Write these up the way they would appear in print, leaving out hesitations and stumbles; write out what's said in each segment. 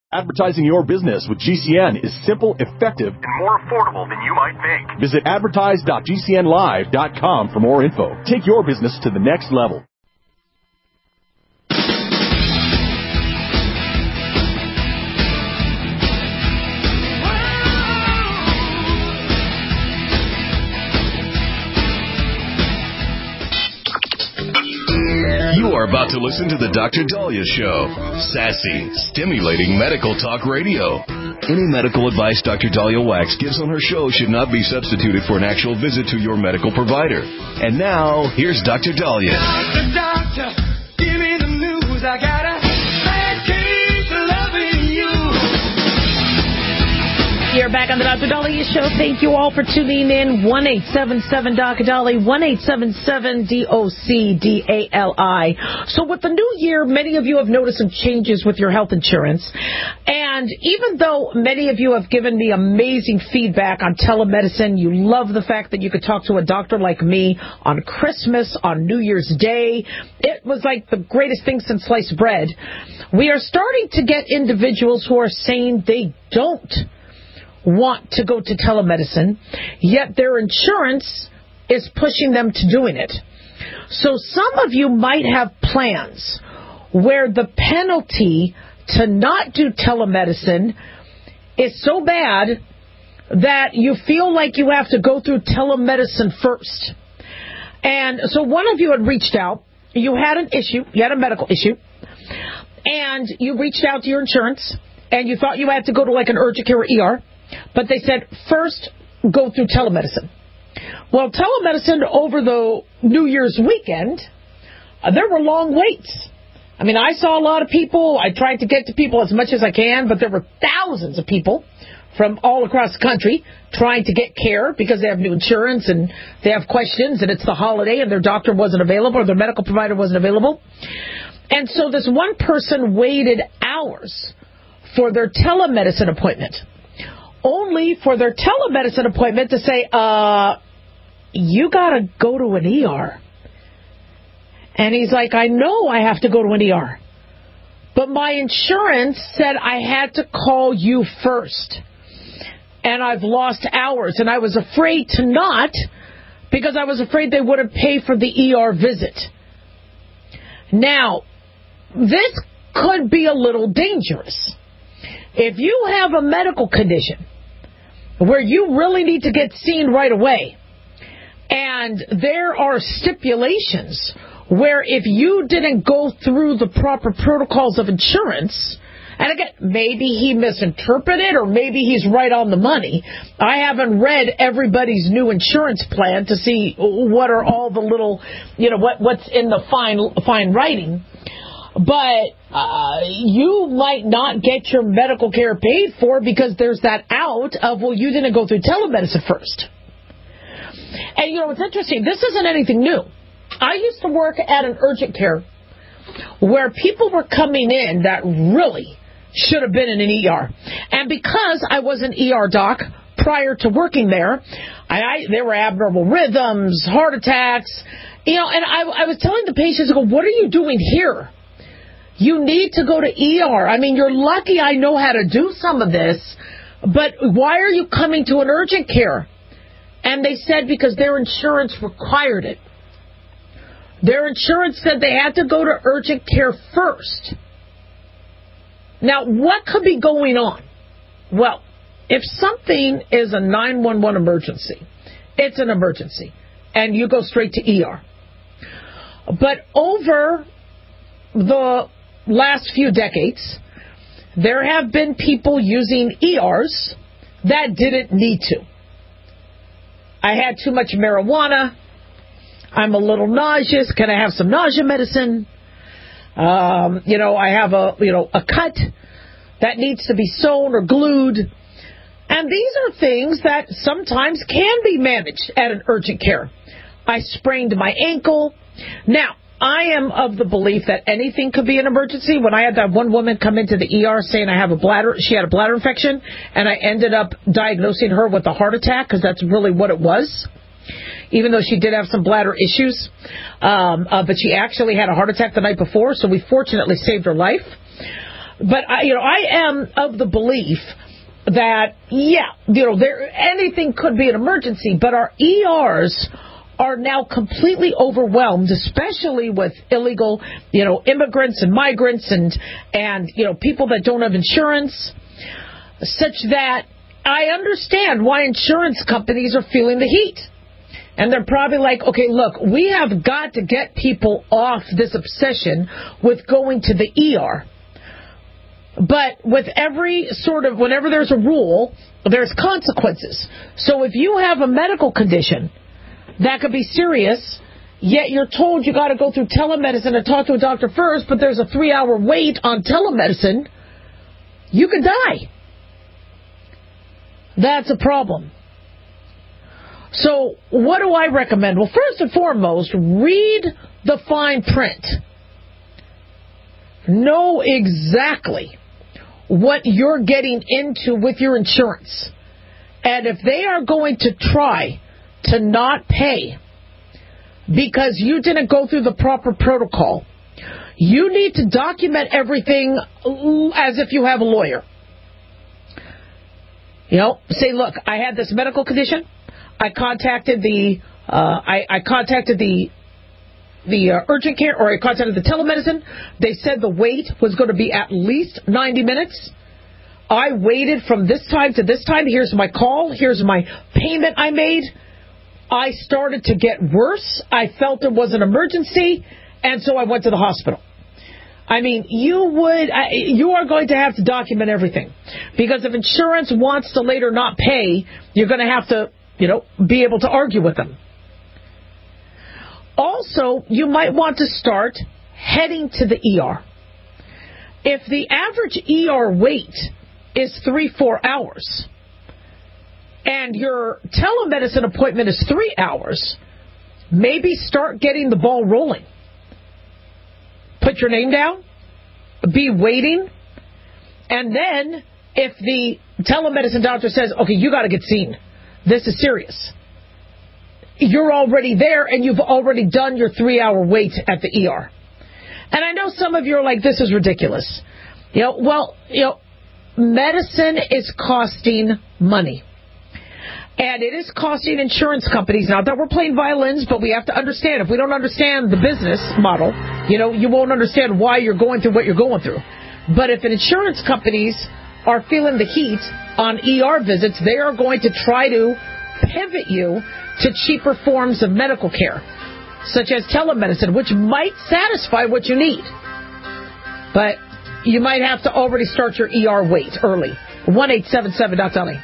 Advertising your business with GCN is simple, effective, and more affordable than you might think. Visit advertise.gcnlive.com for more info. Take your business to the next level. You are about to listen to the Dr. Daliah Show. Sassy, stimulating medical talk radio. Any medical advice Dr. Daliah Wax gives on her show should not be substituted for an actual visit to your medical provider. And now, here's Dr. Daliah. Doctor, give me the news. I got a bad case of loving you. You're back on the Dr. Daliah Show. Thank you all for tuning in. 1-877-Dr. 1-877-DOC-DALI. So with the new year, many of you have noticed some changes with your health insurance. And even though many of you have given me amazing feedback on telemedicine, you love the fact that you could talk to a doctor like me on Christmas, on New Year's Day. It was like the greatest thing since sliced bread. We are starting to get individuals who are saying they don't want to go to telemedicine, yet their insurance is pushing them to doing it. So some of you might have plans where the penalty to not do telemedicine is so bad that you feel like you have to go through telemedicine first. And so one of you had reached out. You had an issue. You had a medical issue. And you reached out to your insurance, and you thought you had to go to like an urgent care or ER. But they said, first, go through telemedicine. Well, telemedicine over the New Year's weekend, there were long waits. I mean, I saw a lot of people. I tried to get to people as much as I can, but there were thousands of people from all across the country trying to get care because they have new insurance and they have questions and it's the holiday and their doctor wasn't available or their medical provider wasn't available. And so this one person waited hours for their telemedicine appointment, only for their telemedicine appointment to say, you got to go to an ER. And he's like, I know I have to go to an ER, but my insurance said I had to call you first. And I've lost hours, and I was afraid to not because I was afraid they wouldn't pay for the ER visit. Now, this could be a little dangerous. If you have a medical condition where you really need to get seen right away, and there are stipulations where if you didn't go through the proper protocols of insurance, and again, maybe he misinterpreted or maybe he's right on the money. I haven't read everybody's new insurance plan to see what are all the little, what's in the fine writing. But you might not get your medical care paid for because there's that out of, well, you didn't go through telemedicine first. And, it's interesting. This isn't anything new. I used to work at an urgent care where people were coming in that really should have been in an ER. And because I was an ER doc prior to working there, there were abnormal rhythms, heart attacks, and I was telling the patients, what are you doing here? You need to go to ER. I mean, you're lucky I know how to do some of this, but why are you coming to an urgent care? And they said because their insurance required it. Their insurance said they had to go to urgent care first. Now, what could be going on? Well, if something is a 911 emergency, it's an emergency, and you go straight to ER. But over the last few decades, there have been people using ERs that didn't need to. I had too much marijuana. I'm a little nauseous. Can I have some nausea medicine? I have a cut that needs to be sewn or glued. And these are things that sometimes can be managed at an urgent care. I sprained my ankle. Now, I am of the belief that anything could be an emergency. When I had that one woman come into the ER saying she had a bladder infection, and I ended up diagnosing her with a heart attack because that's really what it was, even though she did have some bladder issues. But she actually had a heart attack the night before, so we fortunately saved her life. But I am of the belief that anything could be an emergency, but our ERs are now completely overwhelmed, especially with illegal, immigrants and migrants and people that don't have insurance, such that I understand why insurance companies are feeling the heat. And they're probably like, okay, look, we have got to get people off this obsession with going to the ER. But with whenever there's a rule, there's consequences. So if you have a medical condition that could be serious, yet you're told you got to go through telemedicine and talk to a doctor first, but there's a 3-hour wait on telemedicine, you could die. That's a problem. So what do I recommend? Well, first and foremost, read the fine print. Know exactly what you're getting into with your insurance. And if they are going to try to not pay because you didn't go through the proper protocol, you need to document everything as if you have a lawyer. Say, look, I had this medical condition. I contacted the urgent care, or I contacted the telemedicine. They said the wait was going to be at least 90 minutes. I waited from this time to this time. Here's my call. Here's my payment I made. I started to get worse. I felt it was an emergency, and so I went to the hospital. I mean, you are going to have to document everything, because if insurance wants to later not pay, you're going to have to, be able to argue with them. Also, you might want to start heading to the ER. If the average ER wait is 3-4 hours, and your telemedicine appointment is 3 hours, maybe start getting the ball rolling. Put your name down, be waiting, and then if the telemedicine doctor says, okay, you got to get seen, this is serious, you're already there and you've already done your 3-hour wait at the ER. And I know some of you are like, this is ridiculous. Medicine is costing money. And it is costing insurance companies. Not that we're playing violins, but we have to understand. If we don't understand the business model, you won't understand why you're going through what you're going through. But if insurance companies are feeling the heat on ER visits, they are going to try to pivot you to cheaper forms of medical care, such as telemedicine, which might satisfy what you need. But you might have to already start your ER wait early. 1-877-LA.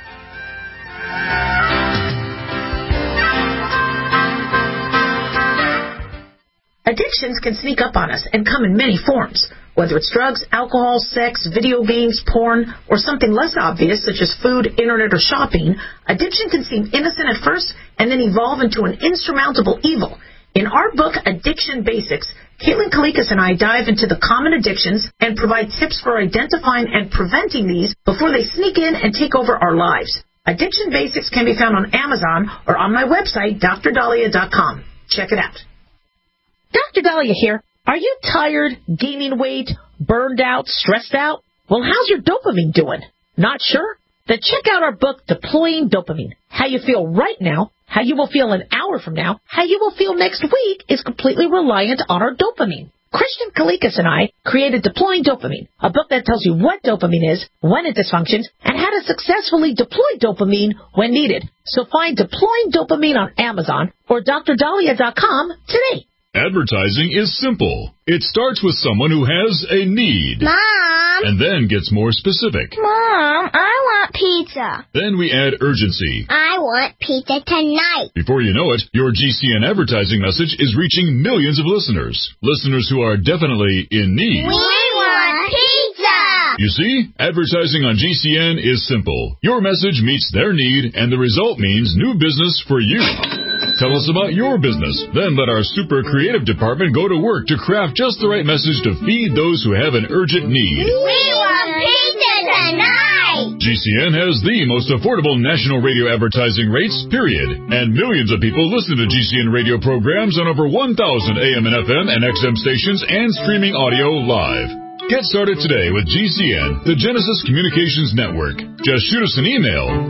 Addictions can sneak up on us and come in many forms. Whether it's drugs, alcohol, sex, video games, porn, or something less obvious such as food, internet, or shopping, addiction can seem innocent at first and then evolve into an insurmountable evil. In our book, Addiction Basics, Caitlin Kalikas and I dive into the common addictions and provide tips for identifying and preventing these before they sneak in and take over our lives. Addiction Basics can be found on Amazon or on my website, DrDahlia.com. Check it out. Dr. Dahlia here. Are you tired, gaining weight, burned out, stressed out? Well, how's your dopamine doing? Not sure? Then check out our book, Deploying Dopamine. How you feel right now, how you will feel an hour from now, how you will feel next week is completely reliant on our dopamine. Christian Kalikas and I created Deploying Dopamine, a book that tells you what dopamine is, when it dysfunctions, and how to successfully deploy dopamine when needed. So find Deploying Dopamine on Amazon or DrDahlia.com today. Advertising is simple. It starts with someone who has a need. Mom! And then gets more specific. Mom, I want pizza. Then we add urgency. I want pizza tonight. Before you know it, your GCN advertising message is reaching millions of listeners. Listeners who are definitely in need. We want pizza! You see, advertising on GCN is simple. Your message meets their need, and the result means new business for you. Tell us about your business. Then let our super creative department go to work to craft just the right message to feed those who have an urgent need. We want pizza tonight! GCN has the most affordable national radio advertising rates, period. And millions of people listen to GCN radio programs on over 1,000 AM and FM and XM stations and streaming audio live. Get started today with GCN, the Genesis Communications Network. Just shoot us an email,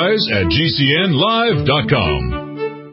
advertise@gcnlive.com.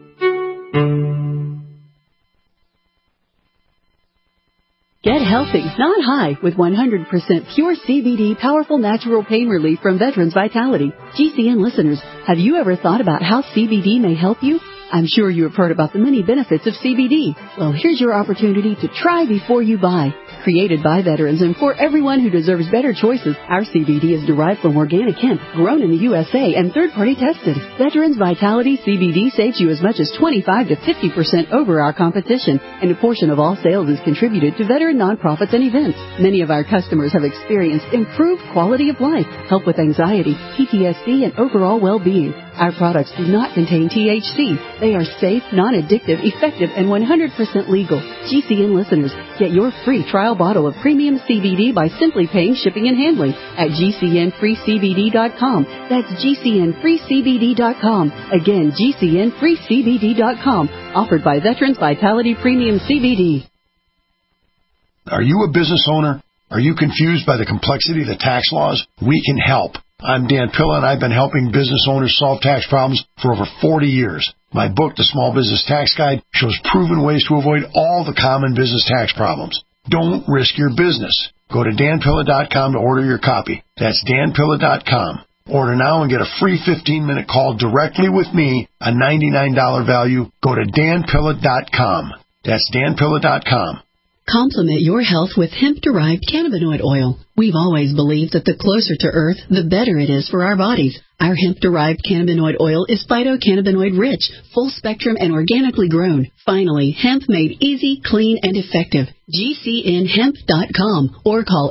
Get healthy, not high, with 100% pure CBD powerful natural pain relief from Veterans Vitality. GCN listeners, have you ever thought about how CBD may help you? I'm sure you have heard about the many benefits of CBD. Well, here's your opportunity to try before you buy. Created by veterans and for everyone who deserves better choices, our CBD is derived from organic hemp, grown in the USA, and third-party tested. Veterans Vitality CBD saves you as much as 25 to 50% over our competition, and a portion of all sales is contributed to veteran nonprofits and events. Many of our customers have experienced improved quality of life, help with anxiety, PTSD, and overall well-being. Our products do not contain THC. They are safe, non-addictive, effective, and 100% legal. GCN listeners, get your free trial bottle of premium CBD by simply paying shipping and handling at GCNFreeCBD.com. That's GCNFreeCBD.com. Again, GCNFreeCBD.com. Offered by Veterans Vitality Premium CBD. Are you a business owner? Are you confused by the complexity of the tax laws? We can help. I'm Dan Pilla, and I've been helping business owners solve tax problems for over 40 years. My book, The Small Business Tax Guide, shows proven ways to avoid all the common business tax problems. Don't risk your business. Go to danpilla.com to order your copy. That's danpilla.com. Order now and get a free 15-minute call directly with me, a $99 value. Go to danpilla.com. That's danpilla.com. Complement your health with hemp-derived cannabinoid oil. We've always believed that the closer to Earth, the better it is for our bodies. Our hemp-derived cannabinoid oil is phytocannabinoid-rich, full-spectrum, and organically grown. Finally, hemp made easy, clean, and effective. GCNHemp.com or call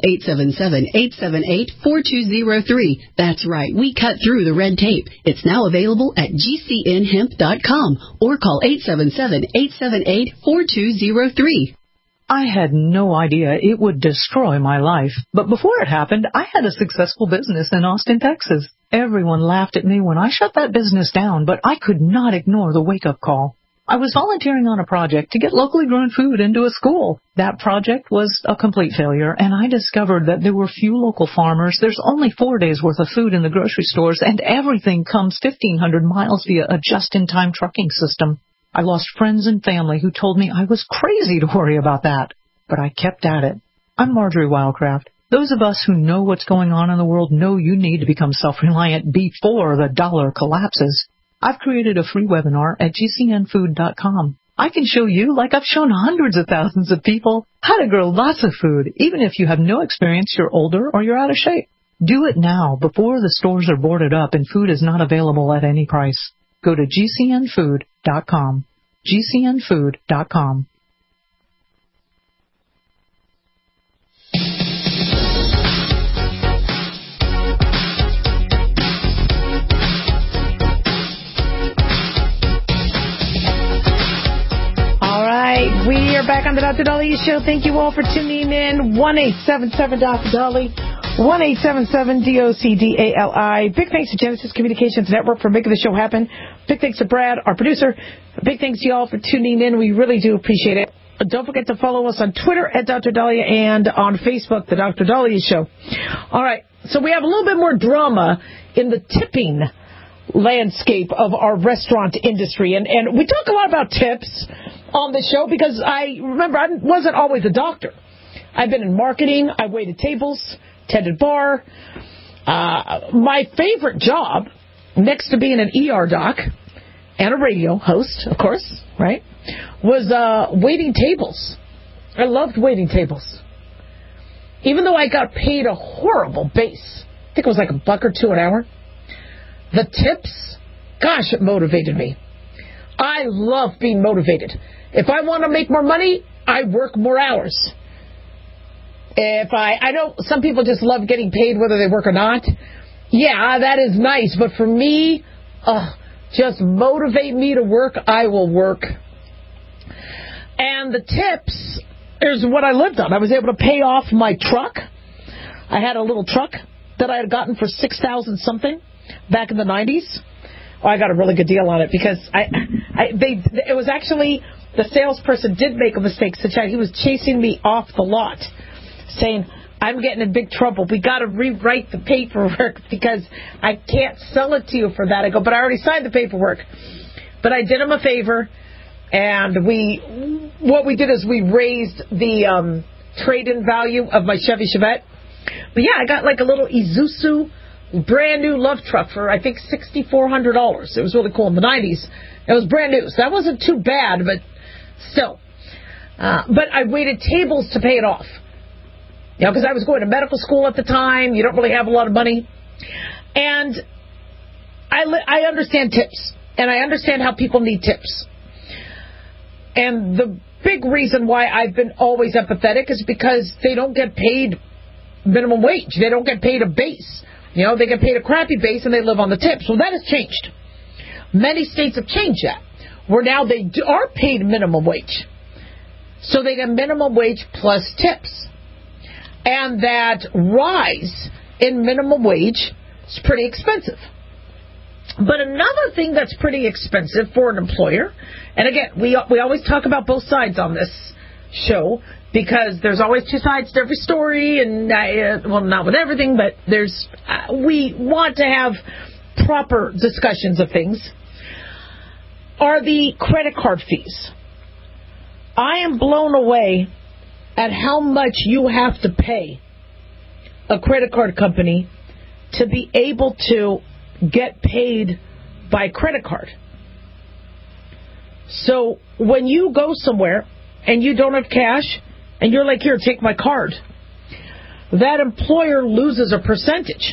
877-878-4203. That's right, we cut through the red tape. It's now available at GCNHemp.com or call 877-878-4203. I had no idea it would destroy my life. But before it happened, I had a successful business in Austin, Texas. Everyone laughed at me when I shut that business down, but I could not ignore the wake-up call. I was volunteering on a project to get locally grown food into a school. That project was a complete failure, and I discovered that there were few local farmers. There's only 4 days' worth of food in the grocery stores, and everything comes 1,500 miles via a just-in-time trucking system. I lost friends and family who told me I was crazy to worry about that, but I kept at it. I'm Marjorie Wildcraft. Those of us who know what's going on in the world know you need to become self-reliant before the dollar collapses. I've created a free webinar at GCNfood.com. I can show you, like I've shown hundreds of thousands of people, how to grow lots of food, even if you have no experience, you're older, or you're out of shape. Do it now, before the stores are boarded up and food is not available at any price. Go to GCNfood.com. GCNfood.com. All right, we are back on the Dr. Dahlia Show. Thank you all for tuning in. 1-877-Dr. Dahlia. 1-877-DOCDALI. Big thanks to Genesis Communications Network for making the show happen. Big thanks to Brad, our producer. Big thanks to you all for tuning in. We really do appreciate it. Don't forget to follow us on Twitter at Dr. Dahlia and on Facebook, The Dr. Dahlia Show. All right, so we have a little bit more drama in the tipping landscape of our restaurant industry. And we talk a lot about tips on the show because I wasn't always a doctor. I've been in marketing. I waited tables, tended bar. My favorite job, next to being an ER doc and a radio host, of course, right, was waiting tables. I loved waiting tables. Even though I got paid a horrible base, I think it was like $1 or $2 an hour, the tips, gosh, it motivated me. I love being motivated. If I want to make more money, I work more hours. If I know some people just love getting paid whether they work or not. Yeah, that is nice. But for me, just motivate me to work, I will work. And the tips is what I lived on. I was able to pay off my truck. I had a little truck that I had gotten for $6,000 something back in the 90s. Oh, I got a really good deal on it because it was actually, the salesperson did make a mistake such that he was chasing me off the lot, saying, I'm getting in big trouble. We got to rewrite the paperwork because I can't sell it to you for that. I go, but I already signed the paperwork. But I did him a favor, and what we did is we raised the trade-in value of my Chevy Chevette. But yeah, I got like a little Isuzu brand new love truck for I think $6,400. It was really cool in the 90s. It was brand new, so that wasn't too bad, but still. But I waited tables to pay it off. You know, because I was going to medical school at the time. You don't really have a lot of money. And I understand tips. And I understand how people need tips. And the big reason why I've been always empathetic is because they don't get paid minimum wage. They don't get paid a base. You know, they get paid a crappy base and they live on the tips. Well, that has changed. Many states have changed that, where now they are paid minimum wage. So they get minimum wage plus tips. And that rise in minimum wage is pretty expensive. But another thing that's pretty expensive for an employer, and again, we always talk about both sides on this show, because there's always two sides to every story, and well, not with everything, but we want to have proper discussions of things, are the credit card fees. I am blown away at how much you have to pay a credit card company to be able to get paid by credit card. So when you go somewhere and you don't have cash and you're like, here, take my card, that employer loses a percentage.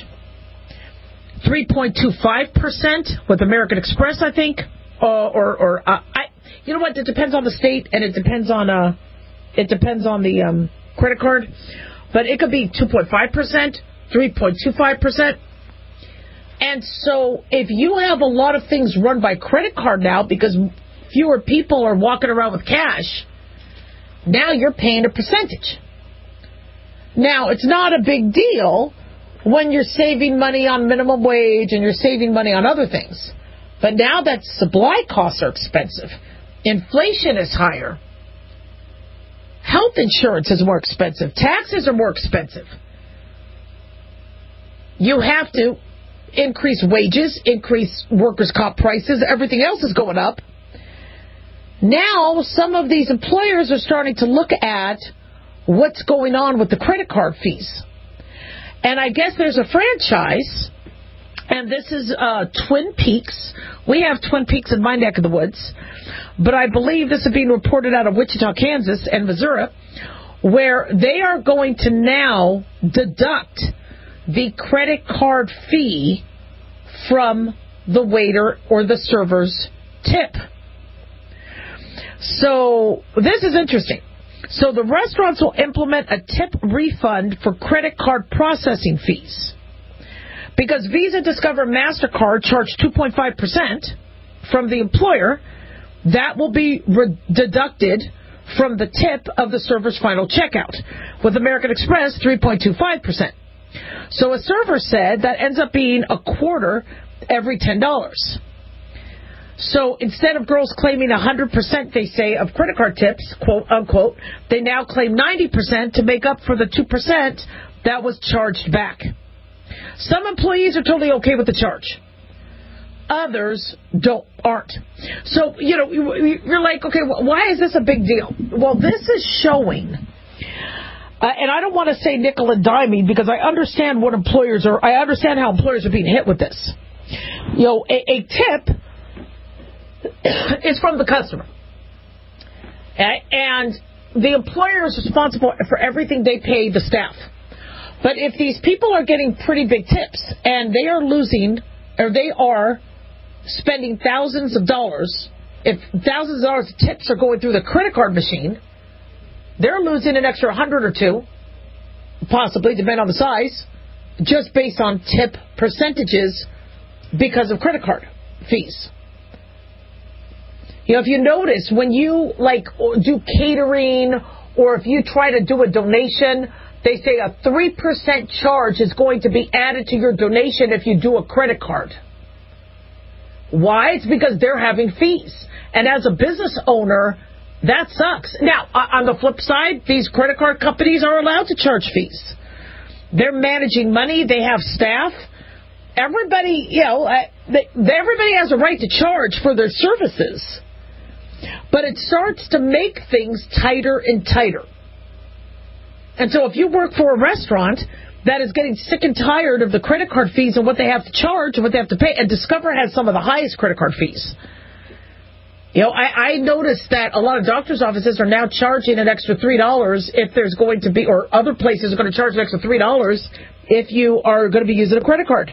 3.25% with American Express, I think, you know what? It depends on the state, and it depends on the credit card, but it could be 2.5%, 3.25%. And so if you have a lot of things run by credit card now because fewer people are walking around with cash, now you're paying a percentage. Now, it's not a big deal when you're saving money on minimum wage and you're saving money on other things. But now that supply costs are expensive, inflation is higher, health insurance is more expensive, taxes are more expensive. You have to increase wages, increase workers' comp prices, everything else is going up. Now, some of these employers are starting to look at what's going on with the credit card fees. And I guess there's a franchise, and this is Twin Peaks. We have Twin Peaks in my neck of the woods, but I believe this is being reported out of Wichita, Kansas, and Missouri, where they are going to now deduct the credit card fee from the waiter or the server's tip. So this is interesting. So the restaurants will implement a tip refund for credit card processing fees. Because Visa, Discover, MasterCard charge 2.5% from the employer, that will be deducted from the tip of the server's final checkout. With American Express, 3.25%. So a server said that ends up being a quarter every $10. So instead of girls claiming 100%, they say, of credit card tips, quote unquote, they now claim 90% to make up for the 2% that was charged back. Some employees are totally okay with the charge. Others aren't. So, you know, you're like, okay, why is this a big deal? Well, this is showing, and I don't want to say nickel and diming because I understand what employers are. I understand how employers are being hit with this. You know, a tip is from the customer, and the employer is responsible for everything they pay the staff. But if these people are getting pretty big tips and they are losing, or they are spending thousands of dollars, if thousands of dollars of tips are going through the credit card machine, they're losing an extra 100 or two, possibly, depending on the size, just based on tip percentages because of credit card fees. You know, if you notice, when you, like, do catering, or if you try to do a donation, they say a 3% charge is going to be added to your donation if you do a credit card. Why? It's because they're having fees. And as a business owner, that sucks. Now, on the flip side, these credit card companies are allowed to charge fees. They're managing money. They have staff. Everybody, everybody has a right to charge for their services. But it starts to make things tighter and tighter. And so if you work for a restaurant that is getting sick and tired of the credit card fees and what they have to charge and what they have to pay, and Discover has some of the highest credit card fees. I noticed that a lot of doctors' offices are now charging an extra $3 if there's going to be, or other places are going to charge an extra $3 if you are going to be using a credit card.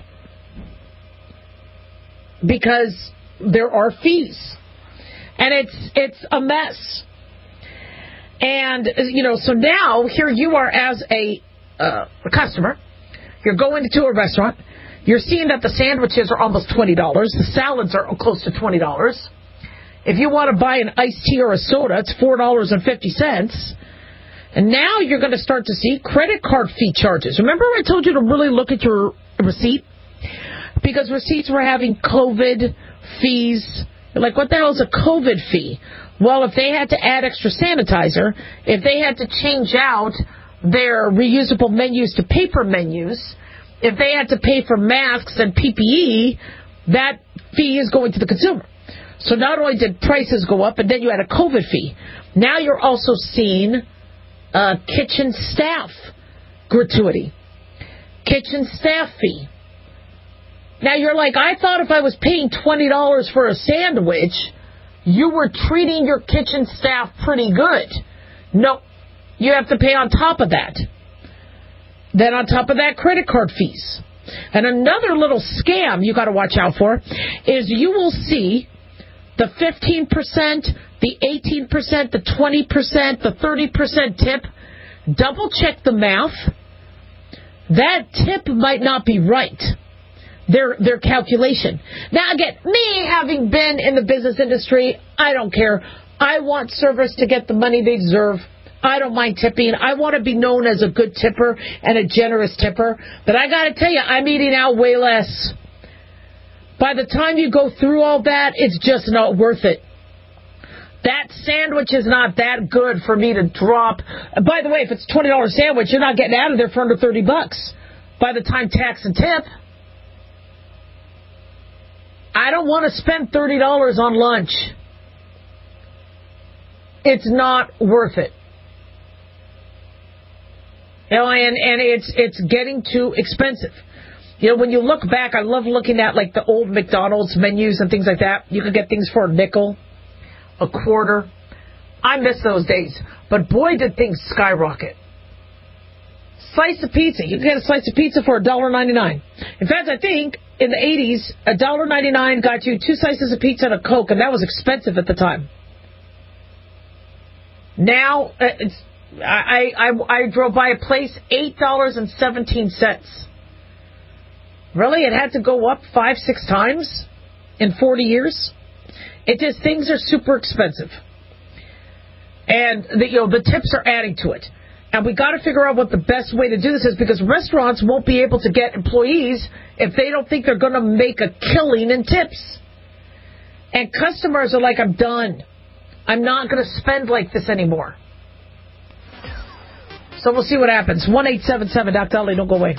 Because there are fees. And it's a mess. And, so now here you are as a customer. You're going to a restaurant. You're seeing that the sandwiches are almost $20. The salads are close to $20. If you want to buy an iced tea or a soda, it's $4.50. And now you're going to start to see credit card fee charges. Remember I told you to really look at your receipt? Because receipts were having COVID fees. Like, what the hell is a COVID fee? Well, if they had to add extra sanitizer, if they had to change out their reusable menus to paper menus, if they had to pay for masks and PPE, that fee is going to the consumer. So not only did prices go up, but then you had a COVID fee. Now you're also seeing kitchen staff gratuity, kitchen staff fee. Now you're like, I thought if I was paying $20 for a sandwich, you were treating your kitchen staff pretty good. No, you have to pay on top of that. Then on top of that, credit card fees. And another little scam you got to watch out for is you will see the 15%, the 18%, the 20%, the 30% tip. Double check the math. That tip might not be right. Their calculation. Now, again, me having been in the business industry, I don't care. I want servers to get the money they deserve. I don't mind tipping. I want to be known as a good tipper and a generous tipper. But I got to tell you, I'm eating out way less. By the time you go through all that, it's just not worth it. That sandwich is not that good for me to drop. By the way, if it's a $20 sandwich, you're not getting out of there for under $30 by the time tax and tip. I don't want to spend $30 on lunch. It's not worth it. And it's getting too expensive. When you look back, I love looking at like the old McDonald's menus and things like that. You could get things for a nickel, a quarter. I miss those days. But boy, did things skyrocket. Slice of pizza. You can get a slice of pizza for $1.99. In fact, I think in the 80s, $1.99 got you 2 slices of pizza and a Coke, and that was expensive at the time. Now, I drove by a place, $8.17. Really? It had to go up 5-6 times in 40 years? Things are super expensive. And the tips are adding to it. And we got to figure out what the best way to do this is, because restaurants won't be able to get employees if they don't think they're going to make a killing in tips. And customers are like, I'm done. I'm not going to spend like this anymore. So we'll see what happens. 1-877 Dr. Dolly, don't go away.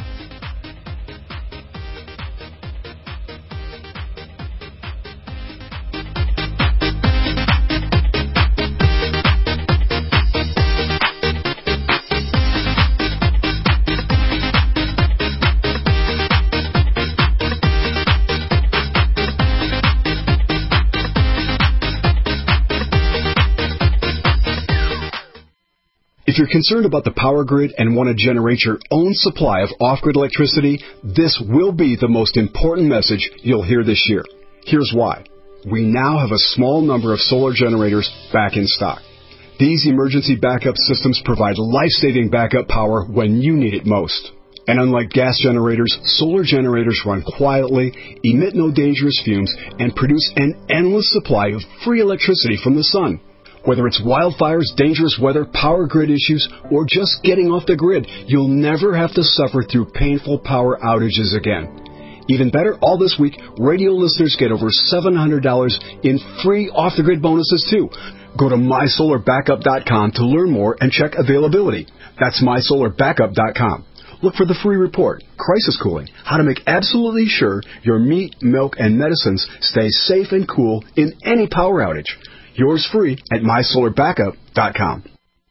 If you're concerned about the power grid and want to generate your own supply of off-grid electricity, this will be the most important message you'll hear this year. Here's why. We now have a small number of solar generators back in stock. These emergency backup systems provide life-saving backup power when you need it most. And unlike gas generators, solar generators run quietly, emit no dangerous fumes, and produce an endless supply of free electricity from the sun. Whether it's wildfires, dangerous weather, power grid issues, or just getting off the grid, you'll never have to suffer through painful power outages again. Even better, all this week, radio listeners get over $700 in free off-the-grid bonuses, too. Go to mysolarbackup.com to learn more and check availability. That's mysolarbackup.com. look for the free report, Crisis Cooling, how to make absolutely sure your meat, milk, and medicines stay safe and cool in any power outage. Yours free at MySolarBackup.com.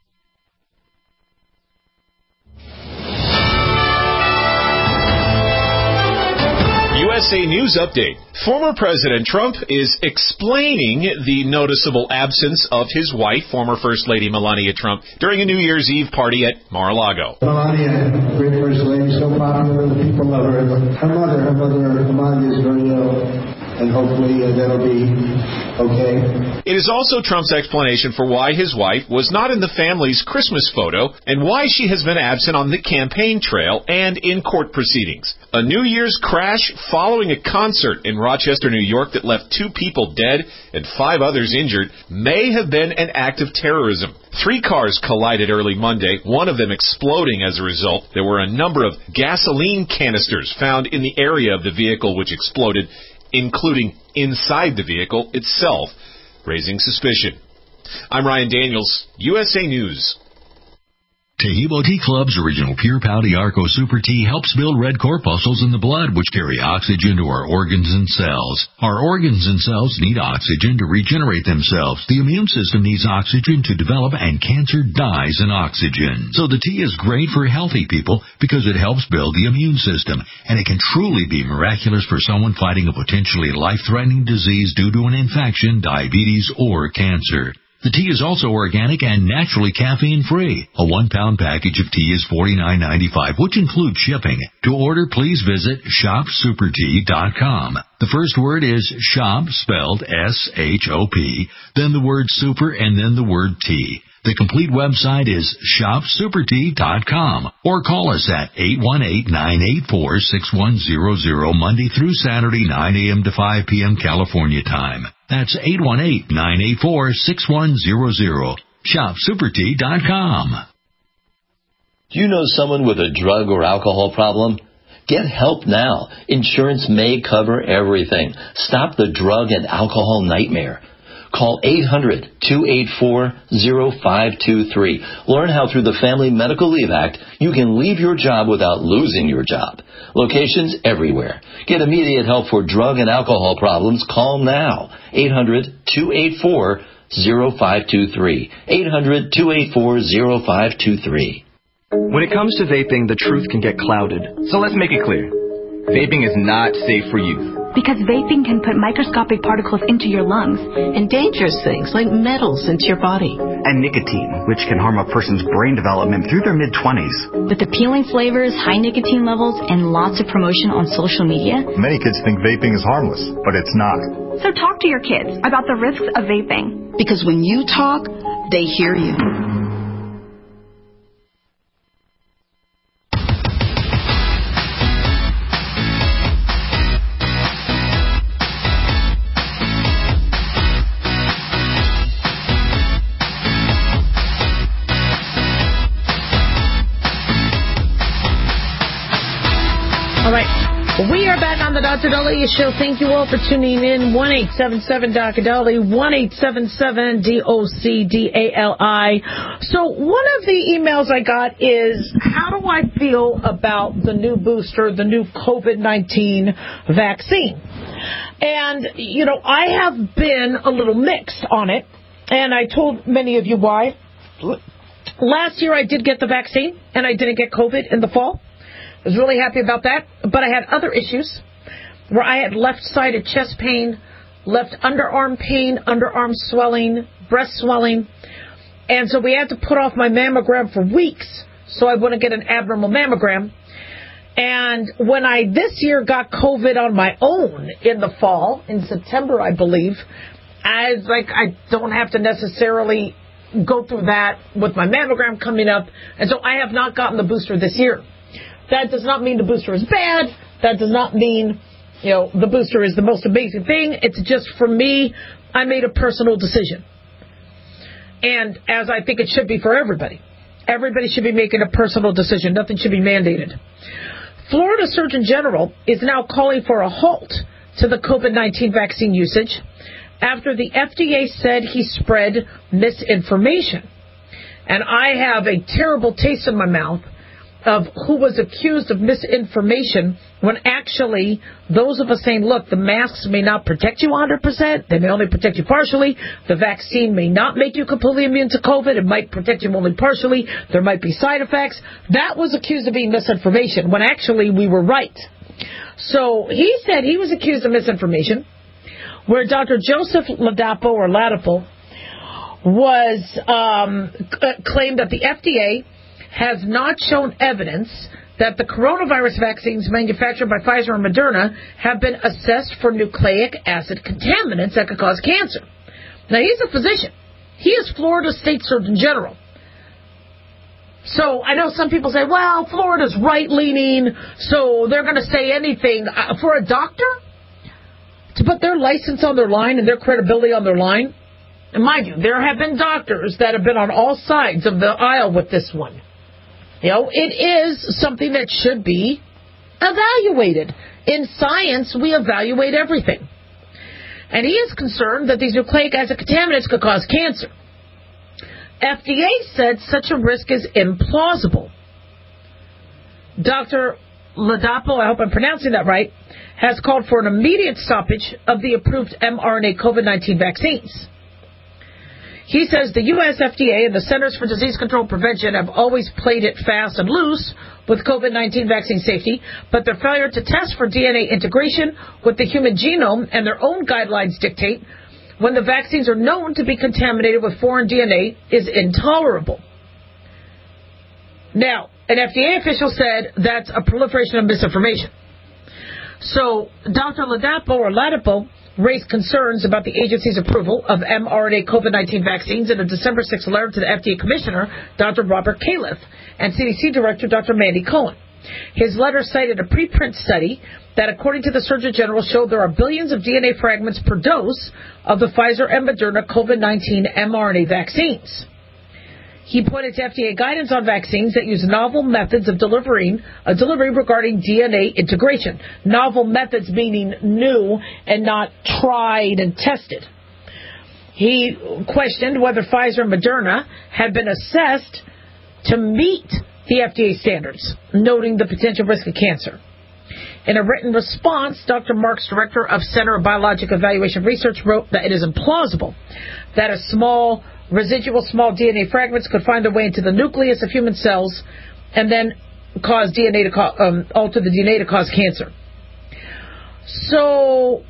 USA News Update. Former President Trump is explaining the noticeable absence of his wife, former First Lady Melania Trump, during a New Year's Eve party at Mar-a-Lago. Melania, great First Lady, so popular, the people love her. Her mother, Melania, is very ill, and hopefully that'll be okay. It is also Trump's explanation for why his wife was not in the family's Christmas photo and why she has been absent on the campaign trail and in court proceedings. A New Year's crash following a concert in Rochester, New York that left 2 people dead and 5 others injured may have been an act of terrorism. 3 cars collided early Monday, one of them exploding as a result. There were a number of gasoline canisters found in the area of the vehicle which exploded, including inside the vehicle itself, raising suspicion. I'm Ryan Daniels, USA News. Tahibo Tea Club's original Pure Pau Arco Super Tea helps build red corpuscles in the blood, which carry oxygen to our organs and cells. Our organs and cells need oxygen to regenerate themselves. The immune system needs oxygen to develop, and cancer dies in oxygen. So the tea is great for healthy people because it helps build the immune system, and it can truly be miraculous for someone fighting a potentially life-threatening disease due to an infection, diabetes, or cancer. The tea is also organic and naturally caffeine-free. A 1-pound package of tea is $49.95, which includes shipping. To order, please visit shopsupertea.com. The first word is shop, spelled S-H-O-P, then the word super, and then the word tea. The complete website is shopsupertea.com, or call us at 818-984-6100 Monday through Saturday, 9 a.m. to 5 p.m. California time. That's 818-984-6100. Shopsupertea.com. Do you know someone with a drug or alcohol problem? Get help now. Insurance may cover everything. Stop the drug and alcohol nightmare. Call 800-284-0523. Learn how through the Family Medical Leave Act you can leave your job without losing your job. Locations everywhere. Get immediate help for drug and alcohol problems. Call now. 800-284-0523. 800-284-0523. When it comes to vaping, the truth can get clouded. So let's make it clear. Vaping is not safe for youth. Because vaping can put microscopic particles into your lungs. And dangerous things like metals into your body. And nicotine, which can harm a person's brain development through their mid-20s. With appealing flavors, high nicotine levels, and lots of promotion on social media, many kids think vaping is harmless, but it's not. So talk to your kids about the risks of vaping. Because when you talk, they hear you. All right. We are back on the Dr. Dahlia Show. Thank you all for tuning in. 1-877-Dr. Dahlia, 1-877-DOCDALI. So one of the emails I got is, how do I feel about the new booster, the new COVID-19 vaccine? And, you know, I have been a little mixed on it, and I told many of you why. Last year I did get the vaccine, and I didn't get COVID in the fall. I was really happy about that, but I had other issues where I had left-sided chest pain, left underarm pain, underarm swelling, breast swelling, and so we had to put off my mammogram for weeks so I wouldn't get an abnormal mammogram. And when I this year got COVID on my own in the fall, in September, I believe, I was like, I don't have to necessarily go through that with my mammogram coming up, and so I have not gotten the booster this year. That does not mean the booster is bad. That does not mean, you know, the booster is the most amazing thing. It's just, for me, I made a personal decision. And as I think it should be for everybody. Everybody should be making a personal decision. Nothing should be mandated. Florida Surgeon General is now calling for a halt to the COVID-19 vaccine usage after the FDA said he spread misinformation. And I have a terrible taste in my mouth of who was accused of misinformation when actually those of us saying, look, the masks may not protect you 100%. They may only protect you partially. The vaccine may not make you completely immune to COVID. It might protect you only partially. There might be side effects. That was accused of being misinformation when actually we were right. So he said he was accused of misinformation, where Dr. Joseph Ladapo was claimed that the FDA has not shown evidence that the coronavirus vaccines manufactured by Pfizer and Moderna have been assessed for nucleic acid contaminants that could cause cancer. Now, he's a physician. He is Florida State Surgeon General. So I know some people say, well, Florida's right-leaning, so they're going to say anything. For a doctor to put their license on their line and their credibility on their line, and mind you, there have been doctors that have been on all sides of the aisle with this one. You know, it is something that should be evaluated. In science, we evaluate everything. And he is concerned that these nucleic acid contaminants could cause cancer. FDA said such a risk is implausible. Dr. Ladapo, I hope I'm pronouncing that right, has called for an immediate stoppage of the approved mRNA COVID-19 vaccines. He says the U.S. FDA and the Centers for Disease Control and Prevention have always played it fast and loose with COVID-19 vaccine safety, but their failure to test for DNA integration with the human genome and their own guidelines dictate when the vaccines are known to be contaminated with foreign DNA is intolerable. Now, an FDA official said that's a proliferation of misinformation. So Dr. Ladapo raised concerns about the agency's approval of mRNA COVID-19 vaccines in a December 6th letter to the FDA Commissioner, Dr. Robert Califf, and CDC Director, Dr. Mandy Cohen. His letter cited a preprint study that, according to the Surgeon General, showed there are billions of DNA fragments per dose of the Pfizer and Moderna COVID-19 mRNA vaccines. He pointed to FDA guidance on vaccines that use novel methods of delivery regarding DNA integration. Novel methods meaning new and not tried and tested. He questioned whether Pfizer and Moderna had been assessed to meet the FDA standards, noting the potential risk of cancer. In a written response, Dr. Marks, director of Center of Biologic Evaluation Research, wrote that it is implausible that residual small DNA fragments could find their way into the nucleus of human cells and then alter the DNA to cause cancer. So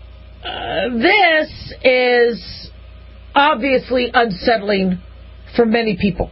this is obviously unsettling for many people.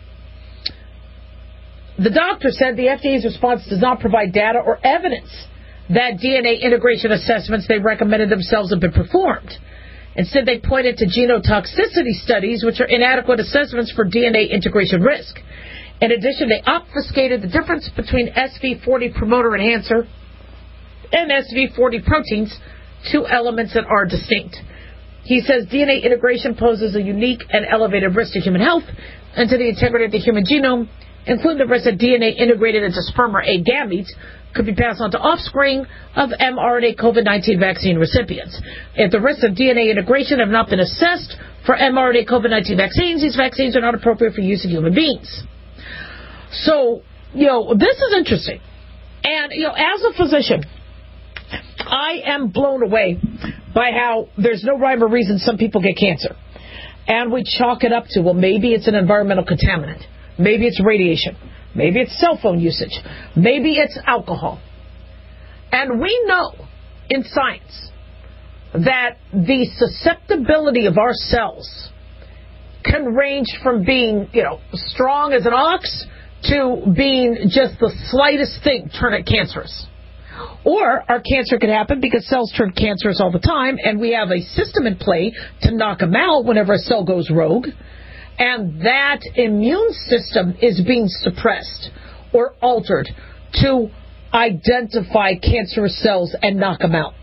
The doctor said the FDA's response does not provide data or evidence that DNA integration assessments they recommended themselves have been performed. Instead, they pointed to genotoxicity studies, which are inadequate assessments for DNA integration risk. In addition, they obfuscated the difference between SV40 promoter enhancer and SV40 proteins, two elements that are distinct. He says DNA integration poses a unique and elevated risk to human health and to the integrity of the human genome, including the risk that DNA integrated into sperm or egg gametes could be passed on to offspring of mRNA COVID-19 vaccine recipients. If the risks of DNA integration have not been assessed for mRNA COVID-19 vaccines, these vaccines are not appropriate for use in human beings. So, this is interesting. And, as a physician, I am blown away by how there's no rhyme or reason some people get cancer. And we chalk it up to, well, maybe it's an environmental contaminant. Maybe it's radiation. Maybe it's cell phone usage. Maybe it's alcohol. And we know in science that the susceptibility of our cells can range from being, strong as an ox to being just the slightest thing turn it cancerous. Or our cancer could happen because cells turn cancerous all the time, and we have a system in play to knock them out whenever a cell goes rogue. And that immune system is being suppressed or altered to identify cancerous cells and knock them out.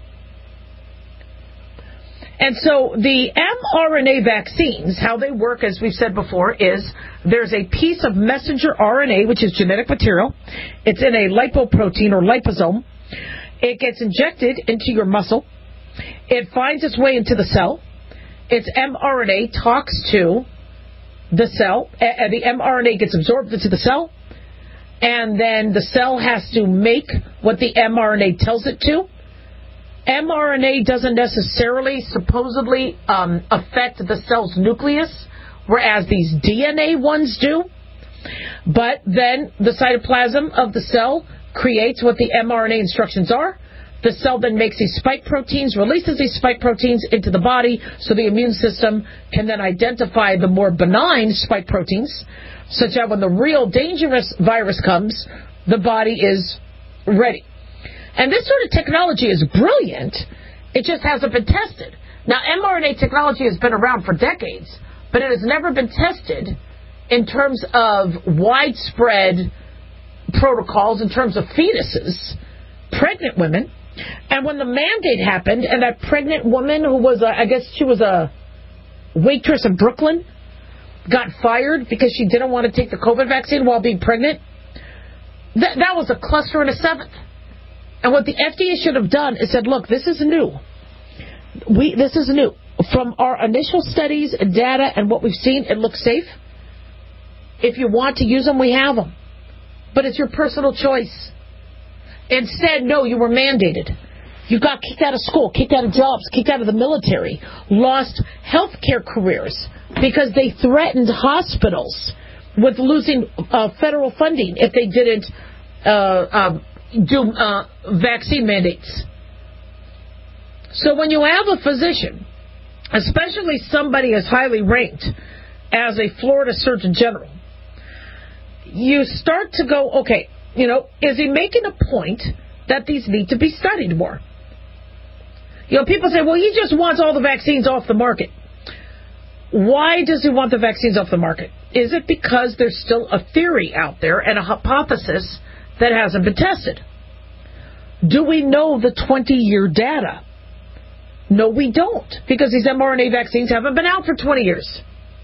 And so the mRNA vaccines, how they work, as we've said before, is there's a piece of messenger RNA, which is genetic material. It's in a lipoprotein or liposome. It gets injected into your muscle. It finds its way into the cell. Its mRNA talks to the cell. The mRNA gets absorbed into the cell. and then the cell has to make what the mRNA tells it to. mRNA doesn't necessarily, supposedly, affect the cell's nucleus, whereas these DNA ones do. But then the cytoplasm of the cell creates what the mRNA instructions are. The cell then makes these spike proteins, releases these spike proteins into the body, so the immune system can then identify the more benign spike proteins, such that when the real dangerous virus comes, the body is ready. And this sort of technology is brilliant. It just hasn't been tested. Now, mRNA technology has been around for decades, but it has never been tested in terms of widespread protocols, in terms of fetuses, pregnant women. And when the mandate happened, and that pregnant woman who was, I guess she was a waitress in Brooklyn, got fired because she didn't want to take the COVID vaccine while being pregnant, that was a cluster in a seventh. And what the FDA should have done is said, look, this is new. This is new. From our initial studies and data and what we've seen, it looks safe. If you want to use them, we have them. But it's your personal choice. Instead, no, you were mandated. You got kicked out of school, kicked out of jobs, kicked out of the military, lost health care careers because they threatened hospitals with losing federal funding if they didn't do vaccine mandates. So when you have a physician, especially somebody as highly ranked as a Florida Surgeon General, you start to go, okay, is he making a point that these need to be studied more? People say, well, he just wants all the vaccines off the market. Why does he want the vaccines off the market? Is it because there's still a theory out there and a hypothesis that hasn't been tested? Do we know the 20-year data? No, we don't, because these mRNA vaccines haven't been out for 20 years.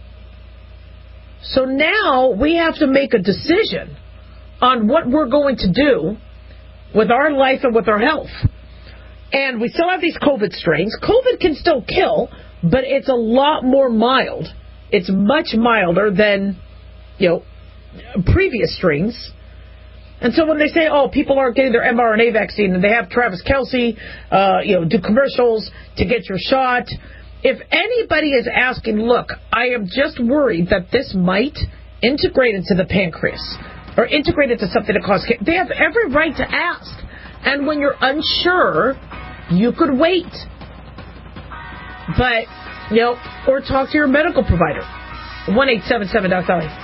So now we have to make a decision on what we're going to do with our life and with our health. And we still have these COVID strains. COVID can still kill, but it's a lot more mild. It's much milder than, previous strains. And so when they say, oh, people aren't getting their mRNA vaccine, and they have Travis Kelce, do commercials to get your shot. If anybody is asking, look, I am just worried that this might integrate into the pancreas or integrate into something that causes cancer, they have every right to ask. And when you're unsure, you could wait. But, or talk to your medical provider. 1-877-DOC-DOLLY.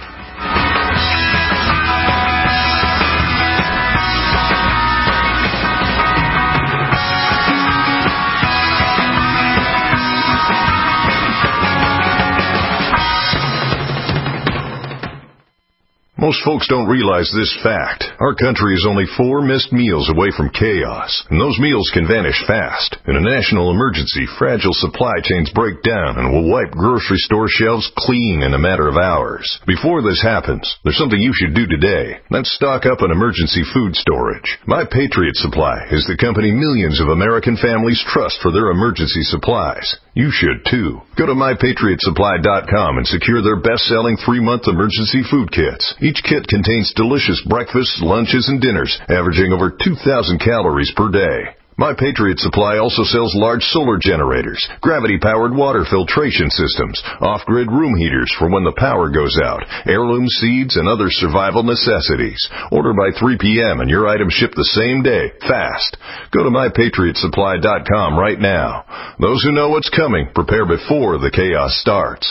Most folks don't realize this fact. Our country is only 4 missed meals away from chaos, and those meals can vanish fast. In a national emergency, fragile supply chains break down and will wipe grocery store shelves clean in a matter of hours. Before this happens, there's something you should do today. That's stock up on emergency food storage. My Patriot Supply is the company millions of American families trust for their emergency supplies. You should too. Go to MyPatriotSupply.com and secure their best-selling 3-month emergency food kits. Each kit contains delicious breakfasts, lunches, and dinners, averaging over 2,000 calories per day. My Patriot Supply also sells large solar generators, gravity-powered water filtration systems, off-grid room heaters for when the power goes out, heirloom seeds, and other survival necessities. Order by 3 p.m. and your items ship the same day, fast. Go to MyPatriotSupply.com right now. Those who know what's coming prepare before the chaos starts.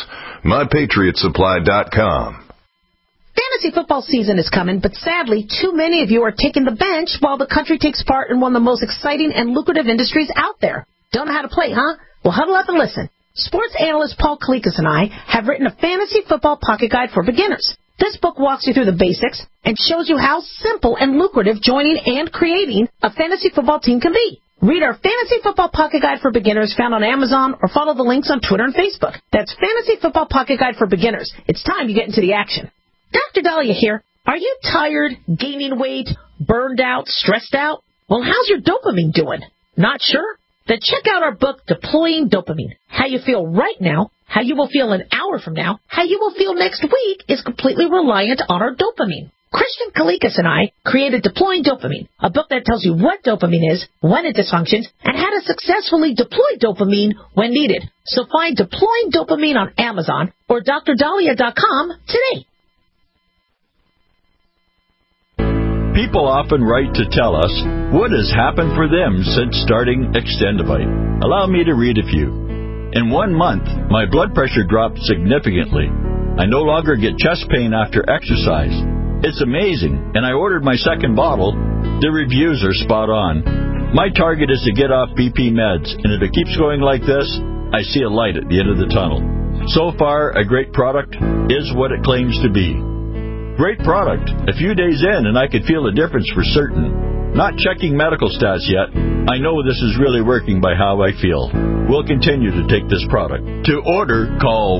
MyPatriotSupply.com. Fantasy football season is coming, but sadly, too many of you are taking the bench while the country takes part in one of the most exciting and lucrative industries out there. Don't know how to play, huh? Well, huddle up and listen. Sports analyst Paul Kalikas and I have written a fantasy football pocket guide for beginners. This book walks you through the basics and shows you how simple and lucrative joining and creating a fantasy football team can be. Read our Fantasy Football Pocket Guide for Beginners found on Amazon or follow the links on Twitter and Facebook. That's Fantasy Football Pocket Guide for Beginners. It's time you get into the action. Dr. Dahlia here. Are you tired, gaining weight, burned out, stressed out? Well, how's your dopamine doing? Not sure? Then check out our book, Deploying Dopamine. How you feel right now, how you will feel an hour from now, how you will feel next week is completely reliant on our dopamine. Christian Kalikas and I created Deploying Dopamine, a book that tells you what dopamine is, when it dysfunctions, and how to successfully deploy dopamine when needed. So find Deploying Dopamine on Amazon or DrDahlia.com today. People often write to tell us what has happened for them since starting Extendivite. Allow me to read a few. In 1 month, my blood pressure dropped significantly. I no longer get chest pain after exercise. It's amazing, and I ordered my second bottle. The reviews are spot on. My target is to get off BP meds, and if it keeps going like this, I see a light at the end of the tunnel. So far, a great product is what it claims to be. Great product. A few days in, and I could feel a difference for certain. Not checking medical stats yet. I know this is really working by how I feel. We'll continue to take this product. To order, call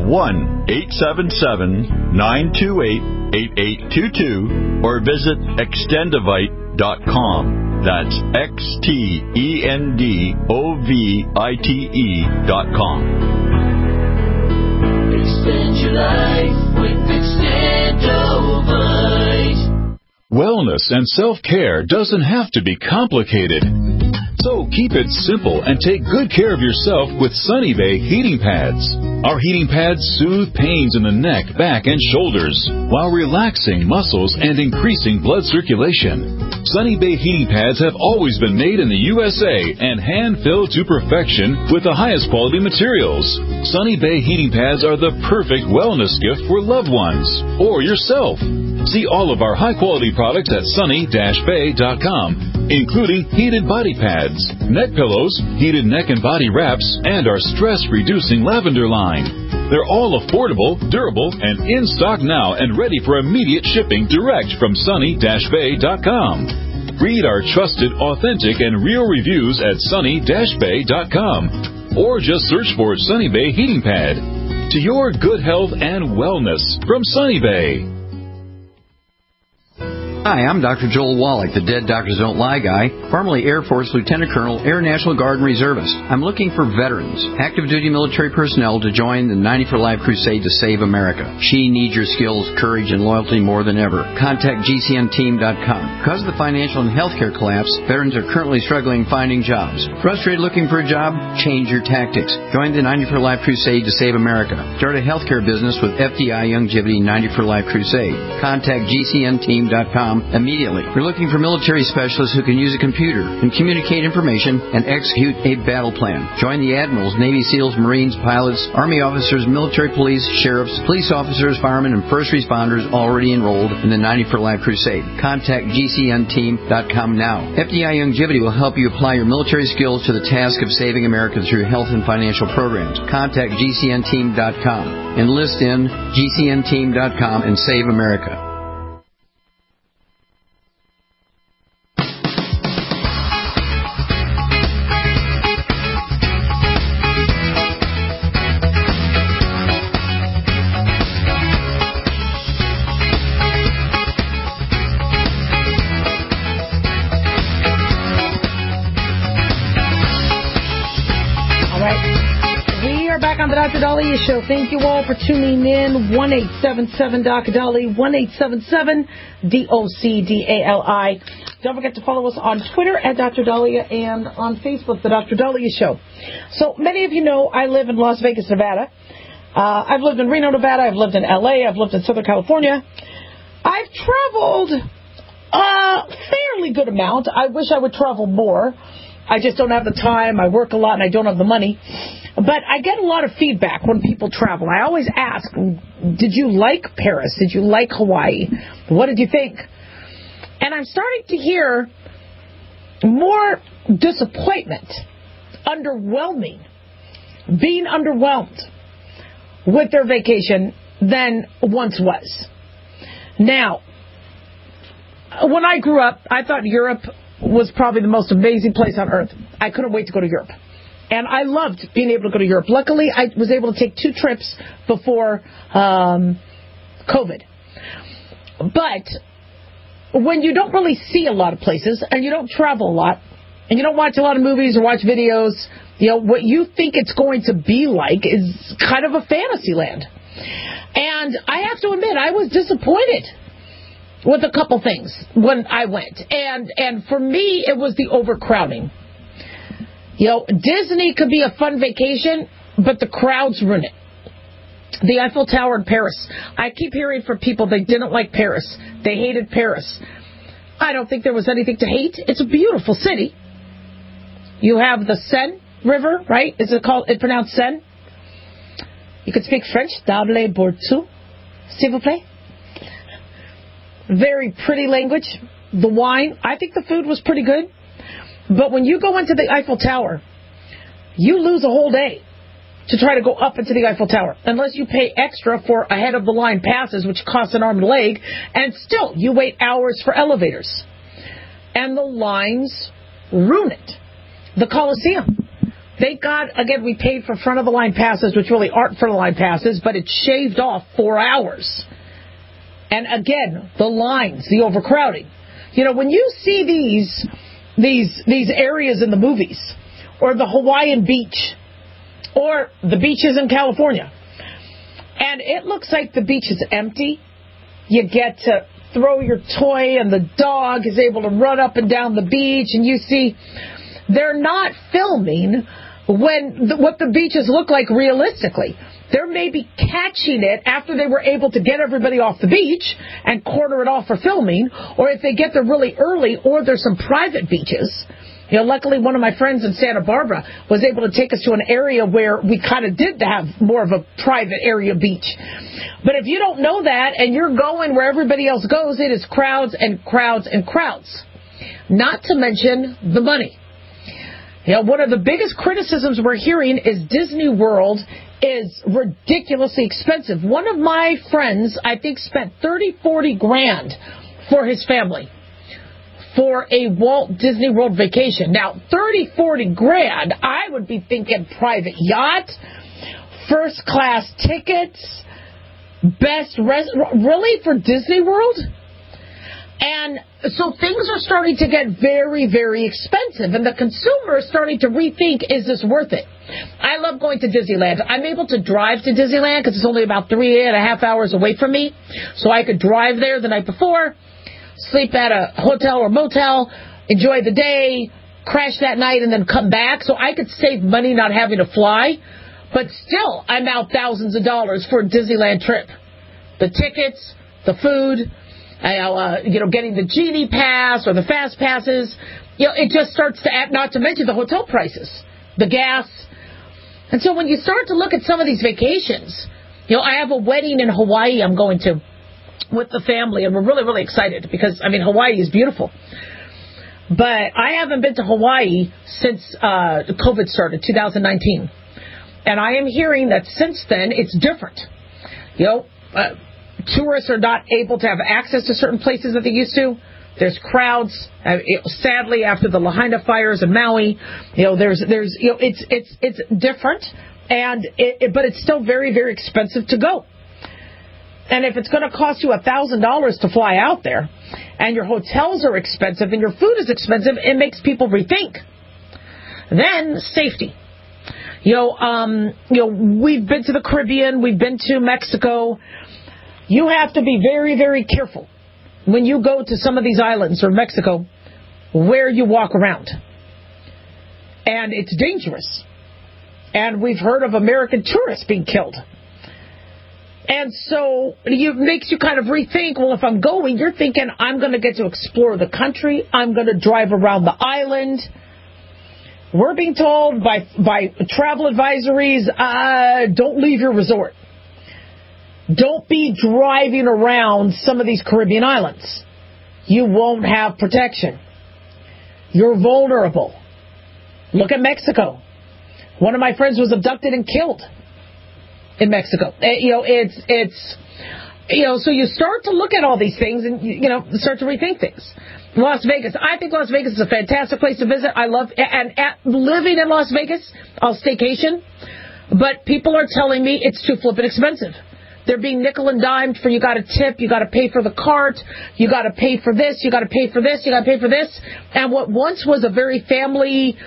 1-877-928-8822 or visit Extendivite.com. That's XTENDOVITE.com. Extend your life with Extendovite. Wellness and self-care doesn't have to be complicated. So keep it simple and take good care of yourself with Sunny Bay heating pads. Our heating pads soothe pains in the neck, back, and shoulders while relaxing muscles and increasing blood circulation. Sunny Bay heating pads have always been made in the USA and hand-filled to perfection with the highest quality materials. Sunny Bay heating pads are the perfect wellness gift for loved ones or yourself. See all of our high-quality products at sunny-bay.com, including heated body pads, neck pillows, heated neck and body wraps, and our stress-reducing lavender line. They're all affordable, durable, and in stock now and ready for immediate shipping direct from sunny-bay.com. Read our trusted, authentic, and real reviews at sunny-bay.com or just search for Sunny Bay Heating Pad. To your good health and wellness from Sunny Bay. Hi, I'm Dr. Joel Wallach, the Dead Doctors Don't Lie guy, formerly Air Force Lieutenant Colonel, Air National Guard and Reservist. I'm looking for veterans, active duty military personnel to join the 90 for Life crusade to save America. She needs your skills, courage, and loyalty more than ever. Contact GCNteam.com. Because of the financial and healthcare collapse, veterans are currently struggling finding jobs. Frustrated looking for a job? Change your tactics. Join the 90 for Life crusade to save America. Start a healthcare business with FDI Youngevity 90 for Life crusade. Contact GCNteam.com immediately. We're looking for military specialists who can use a computer and communicate information and execute a battle plan. Join the admirals, Navy SEALs, Marines, pilots, Army officers, military police, sheriffs, police officers, firemen, and first responders already enrolled in the 90 for Life crusade. Contact GCNteam.com now. FDI Youngevity will help you apply your military skills to the task of saving America through health and financial programs. Contact GCNteam.com. Enlist in GCNteam.com and save America. Dr. Dahlia Show. Thank you all for tuning in. 1-877-Dr. 1-877-DOCDALI. Don't forget to follow us on Twitter at Dr. Dahlia and on Facebook, The Dr. Dahlia Show. So many of you know I live in Las Vegas, Nevada. I've lived in Reno, Nevada. I've lived in L.A. I've lived in Southern California. I've traveled a fairly good amount. I wish I would travel more. I just don't have the time. I work a lot and I don't have the money. But I get a lot of feedback when people travel. I always ask, did you like Paris? Did you like Hawaii? What did you think? And I'm starting to hear more disappointment, underwhelming, being underwhelmed with their vacation than once was. Now, when I grew up, I thought Europe was probably the most amazing place on earth. I couldn't wait to go to Europe. And I loved being able to go to Europe. Luckily, I was able to take 2 trips before COVID. But when you don't really see a lot of places, and you don't travel a lot, and you don't watch a lot of movies or watch videos, you know, what you think it's going to be like is kind of a fantasy land. And I have to admit, I was disappointed with a couple things when I went. And for me, it was the overcrowding. Disney could be a fun vacation, but the crowds ruin it. The Eiffel Tower in Paris. I keep hearing from people they didn't like Paris. They hated Paris. I don't think there was anything to hate. It's a beautiful city. You have the Seine River, right? Is it called? It's pronounced Seine. You could speak French. Parlez-vous, s'il vous plaît. Very pretty language. The wine. I think the food was pretty good. But when you go into the Eiffel Tower, you lose a whole day to try to go up into the Eiffel Tower, unless you pay extra for ahead-of-the-line passes, which costs an arm and a leg, and still, you wait hours for elevators. And the lines ruin it. The Coliseum. Thank God, again, we paid for front-of-the-line passes, which really aren't front-of-the-line passes, but it shaved off 4 hours. And again, the lines, the overcrowding. When you see these areas in the movies, or the Hawaiian beach, or the beaches in California, and it looks like the beach is empty, you get to throw your toy and the dog is able to run up and down the beach, and you see they're not filming what the beaches look like realistically. They're maybe catching it after they were able to get everybody off the beach and corner it off for filming, or if they get there really early, or there's some private beaches. Luckily, one of my friends in Santa Barbara was able to take us to an area where we kind of did have more of a private area beach. But if you don't know that and you're going where everybody else goes, it is crowds and crowds and crowds. Not to mention the money. One of the biggest criticisms we're hearing is Disney World is ridiculously expensive. One of my friends, I think, spent $30-40 grand for his family for a Walt Disney World vacation. Now, $30-40 grand, I would be thinking private yacht, first class tickets, really, for Disney World? And so things are starting to get very, very expensive, and the consumer is starting to rethink, is this worth it? I love going to Disneyland. I'm able to drive to Disneyland because it's only about 3.5 hours away from me, so I could drive there the night before, sleep at a hotel or motel, enjoy the day, crash that night, and then come back. So I could save money not having to fly, but still, I'm out thousands of dollars for a Disneyland trip. The tickets, the food, getting the Genie Pass or the Fast Passes, it just starts to add, not to mention the hotel prices, the gas. And so when you start to look at some of these vacations, I have a wedding in Hawaii I'm going to with the family, and we're really, really excited because, Hawaii is beautiful. But I haven't been to Hawaii since COVID started, 2019. And I am hearing that since then, it's different. Tourists are not able to have access to certain places that they used to. There's crowds. Sadly, after the Lahaina fires in Maui, it's different, but it's still very, very expensive to go. And if it's going to cost you $1,000 to fly out there, and your hotels are expensive and your food is expensive, it makes people rethink. Then safety. We've been to the Caribbean, we've been to Mexico. You have to be very, very careful when you go to some of these islands or Mexico where you walk around. And it's dangerous. And we've heard of American tourists being killed. And so it makes you kind of rethink, well, if I'm going, you're thinking, I'm going to get to explore the country. I'm going to drive around the island. We're being told by travel advisories, don't leave your resort. Don't be driving around some of these Caribbean islands. You won't have protection. You're vulnerable. Look at Mexico. One of my friends was abducted and killed in Mexico. So you start to look at all these things and, start to rethink things. Las Vegas. I think Las Vegas is a fantastic place to visit. I love, and living in Las Vegas, I'll staycation. But people are telling me it's too flippin' expensive. They're being nickel and dimed for, you got to tip, you got to pay for the cart, you got to pay for this, you got to pay for this, you got to pay for this. And what once was a very family,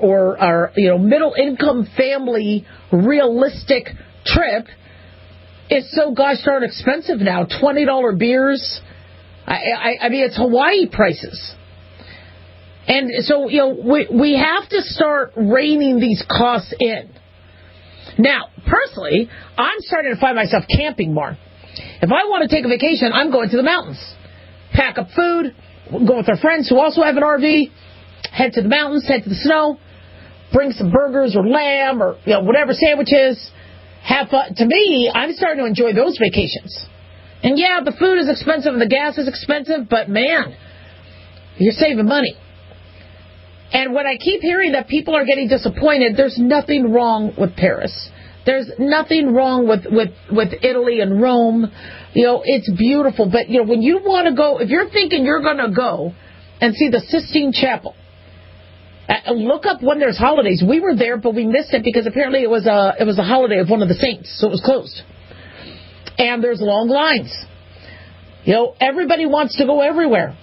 middle income family realistic trip is so gosh darn expensive now. $20 beers. I mean, it's Hawaii prices. And so, we have to start reining these costs in. Now, personally, I'm starting to find myself camping more. If I want to take a vacation, I'm going to the mountains. Pack up food, go with our friends who also have an RV, head to the mountains, head to the snow, bring some burgers or lamb or whatever sandwiches, have fun. To me, I'm starting to enjoy those vacations. And yeah, the food is expensive and the gas is expensive, but man, you're saving money. And when I keep hearing that people are getting disappointed, there's nothing wrong with Paris. There's nothing wrong with Italy and Rome. It's beautiful. But, when you want to go, if you're thinking you're going to go and see the Sistine Chapel, look up when there's holidays. We were there, but we missed it because apparently it was a holiday of one of the saints, so it was closed. And there's long lines. Everybody wants to go everywhere.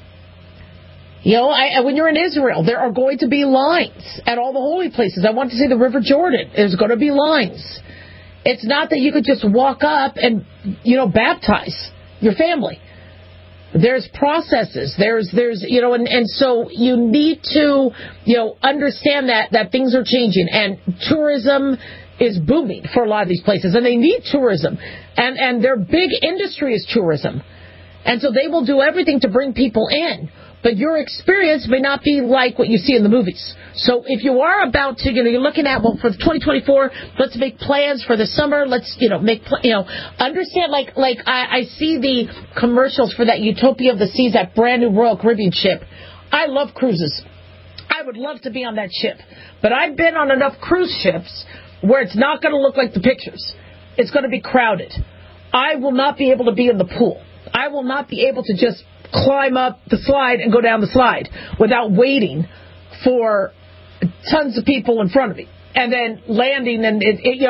When you're in Israel, there are going to be lines at all the holy places. I want to see the River Jordan. There's going to be lines. It's not that you could just walk up and, baptize your family. There's processes. There's and so you need to, understand that things are changing and tourism is booming for a lot of these places and they need tourism and their big industry is tourism. And so they will do everything to bring people in. But your experience may not be like what you see in the movies. So if you are about to, you're looking at, for 2024, let's make plans for the summer. Let's, understand, I see the commercials for that Utopia of the Seas, that brand new Royal Caribbean ship. I love cruises. I would love to be on that ship. But I've been on enough cruise ships where it's not going to look like the pictures. It's going to be crowded. I will not be able to be in the pool. I will not be able to just climb up the slide and go down the slide without waiting for tons of people in front of me and then landing. And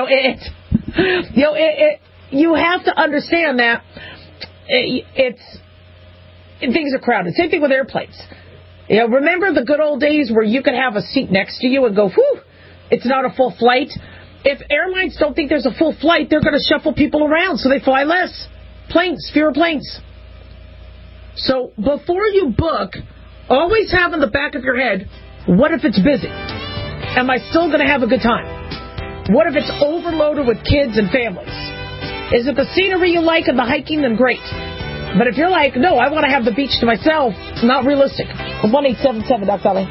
you have to understand that things are crowded. Same thing with airplanes. Remember the good old days where you could have a seat next to you and go, whew, it's not a full flight. If airlines don't think there's a full flight, they're going to shuffle people around so they fly less. Fewer planes. So before you book, always have in the back of your head, what if it's busy? Am I still going to have a good time? What if it's overloaded with kids and families? Is it the scenery you like and the hiking? Then great. But if you're like, no, I want to have the beach to myself, not realistic. 1-877, Dr. Ali.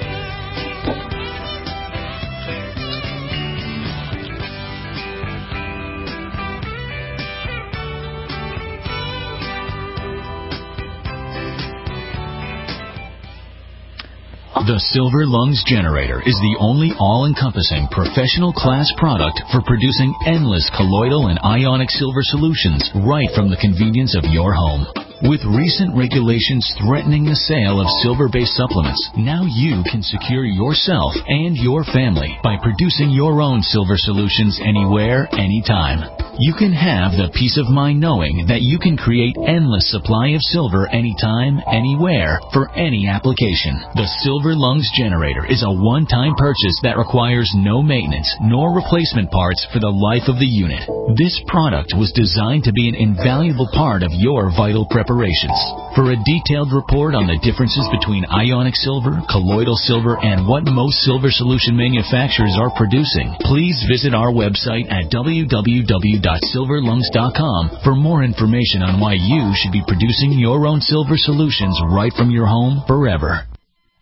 The Silver Lungs Generator is the only all-encompassing professional class product for producing endless colloidal and ionic silver solutions right from the convenience of your home. With recent regulations threatening the sale of silver-based supplements, now you can secure yourself and your family by producing your own silver solutions anywhere, anytime. You can have the peace of mind knowing that you can create endless supply of silver anytime, anywhere, for any application. The Silver Lungs Generator is a one-time purchase that requires no maintenance nor replacement parts for the life of the unit. This product was designed to be an invaluable part of your vital preparations. For a detailed report on the differences between ionic silver, colloidal silver, and what most silver solution manufacturers are producing, please visit our website at www.silverlungs.com for more information on why you should be producing your own silver solutions right from your home forever.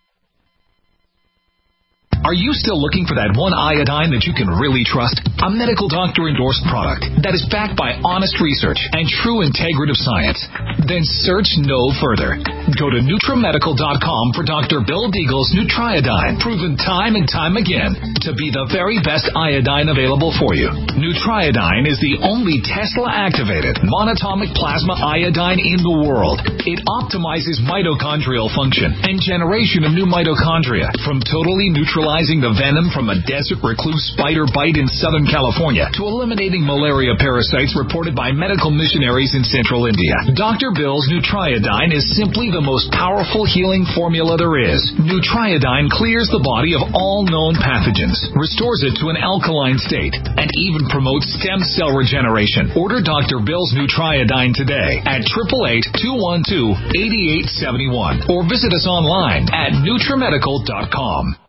Are you still looking for that one iodine that you can really trust? A medical doctor-endorsed product that is backed by honest research and true integrative science? Then search no further. Go to NutriMedical.com for Dr. Bill Deagle's Nutriodine, proven time and time again to be the very best iodine available for you. Nutriodine is the only Tesla-activated monatomic plasma iodine in the world. It optimizes mitochondrial function and generation of new mitochondria from totally neutralizing the venom from a desert recluse spider bite in Southern California to eliminating malaria parasites reported by medical missionaries in central India. Dr. Bill's Nutriodine is simply the the most powerful healing formula there is. Nutriodine clears the body of all known pathogens, restores it to an alkaline state, and even promotes stem cell regeneration. Order Dr. Bill's Nutriodine today at 888-212-8871 or visit us online at NutriMedical.com.